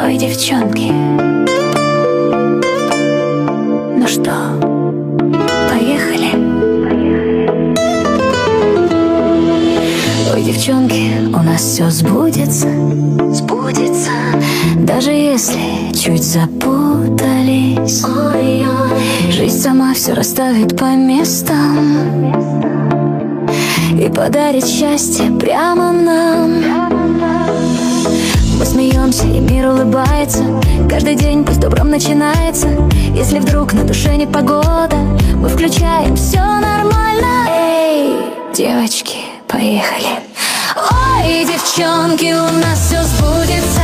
Ой, девчонки, ну что, поехали? Ой, девчонки, у нас все сбудется, сбудется, даже если чуть запутались. Ой-ой. Жизнь сама все расставит по местам и подарит счастье прямо нам. Мы смеемся, и мир улыбается. Каждый день пусть добром начинается. Если вдруг на душе непогода, мы включаем все нормально. Эй, девочки, поехали. Ой, девчонки, у нас все сбудется.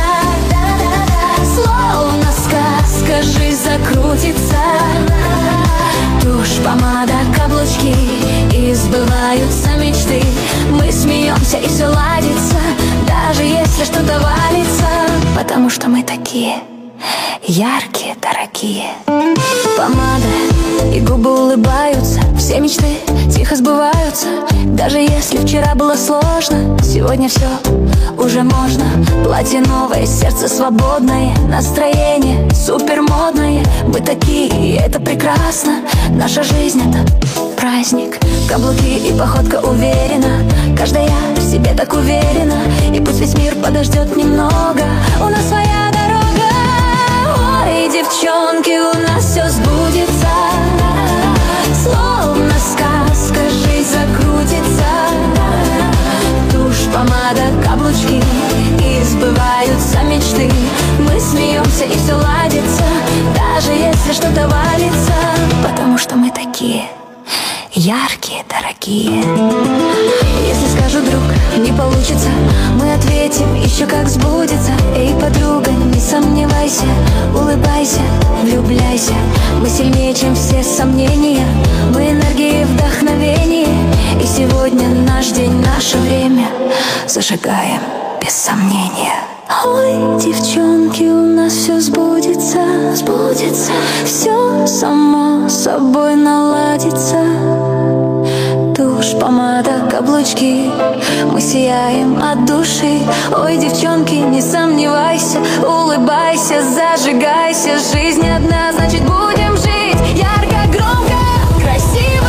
Словно сказка, жизнь закрутится. Тушь, помада, каблучки, и сбываются мечты. Мы смеемся, и все ладится, даже если что-то валится. Потому что мы такие яркие, дорогие. Помада и губы улыбаются, все мечты тихо сбываются. Даже если вчера было сложно, сегодня все уже можно. Платье новое, сердце свободное, настроение супер модное. Мы такие, и это прекрасно. Наша жизнь — это праздник. Каблуки и походка уверена, каждая в себе так уверена. И пусть весь мир подождет немного, у нас своя дорога. Ой, девчонки, у нас все сбудется. Словно сказка, жизнь закрутится. Тушь, помада, каблучки, и сбываются мечты. Мы смеемся, и все ладится, даже если что-то валится. Потому что мы такие яркие, дорогие. Если скажу, друг, не получится, мы ответим еще как сбудется. Эй, подруга, не сомневайся, улыбайся, влюбляйся. Мы сильнее, чем все сомнения, мы энергия и вдохновение. И сегодня наш день, наше время зажигаем без сомнения. Ой, девчонки, у нас все сбудется, сбудется. Все само собой наладится. Тушь, помада, каблучки, мы сияем от души. Ой, девчонки, не сомневайся, улыбайся, зажигайся. Жизнь одна, значит будем жить ярко, громко, красиво.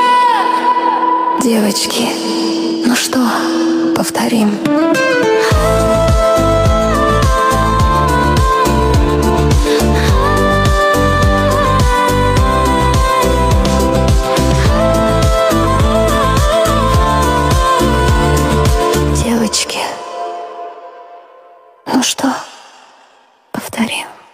Девочки, ну что, повторим. Девочки, ну что, повторим.